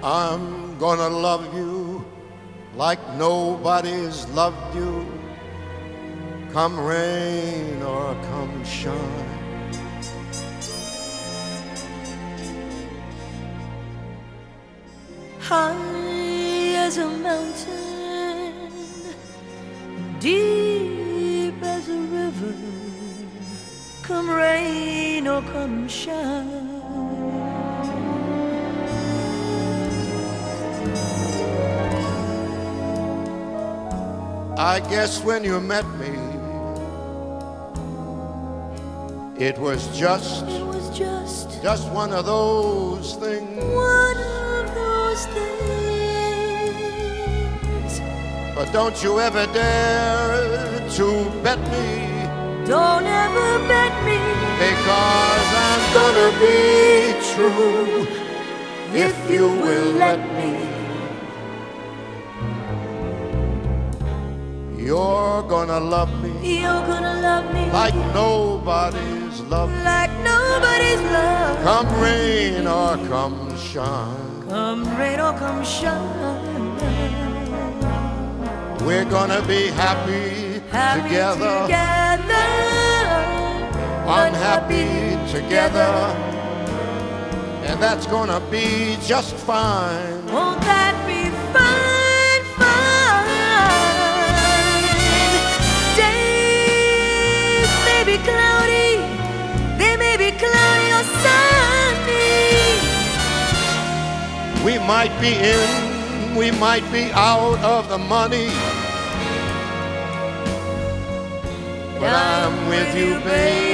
I'm gonna love you like nobody's loved you, come rain or come shine. High as a mountain, deep as a river, come rain or come shine. I guess when you met me, it was just one of those things. One of those things. But don't you ever dare to bet me. Don't ever bet me. Because I'm gonna be true if you will let me. You're gonna love me. You're gonna love me like nobody's love. Like nobody's love. Come rain or come shine. Come rain or come shine. We're gonna be happy together. Unhappy together. And that's gonna be just fine. Won't that be fine? Cloudy, they may be cloudy or sunny. We might be in, we might be out of the money, but I'm with you, baby.